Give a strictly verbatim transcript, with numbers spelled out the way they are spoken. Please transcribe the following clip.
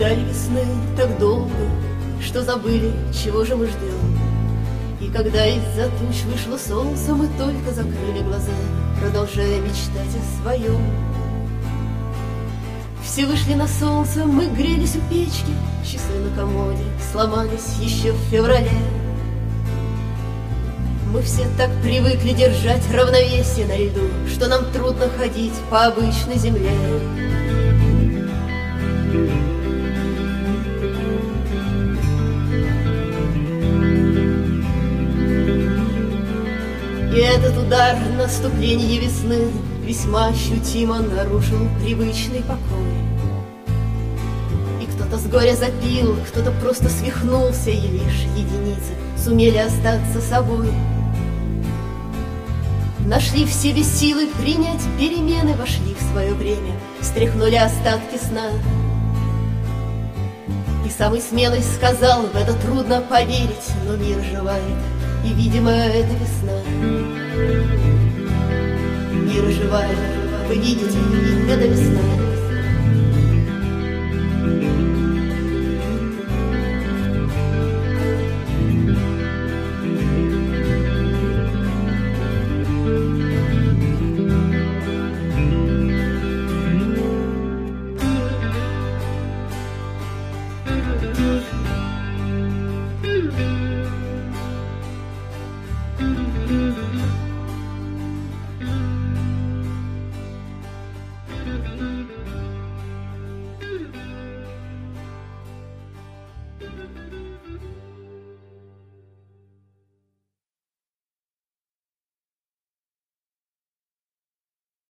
ждали весны так долго, что забыли, чего же мы ждем. И когда из-за туч вышло солнце, мы только закрыли глаза, продолжая мечтать о своем. Все вышли на солнце, мы грелись у печки, часы на комоде сломались еще в феврале. Мы все так привыкли держать равновесие на льду, что нам трудно ходить по обычной земле. И этот удар наступления весны весьма ощутимо нарушил привычный покой. И кто-то с горя запил, кто-то просто свихнулся, и лишь единицы сумели остаться собой. Нашли в себе силы принять перемены, вошли в свое время, стряхнули остатки сна. И самый смелый сказал: в это трудно поверить, но мир оживает, и, видимо, это весна. Мир оживает, вы видите, это весна.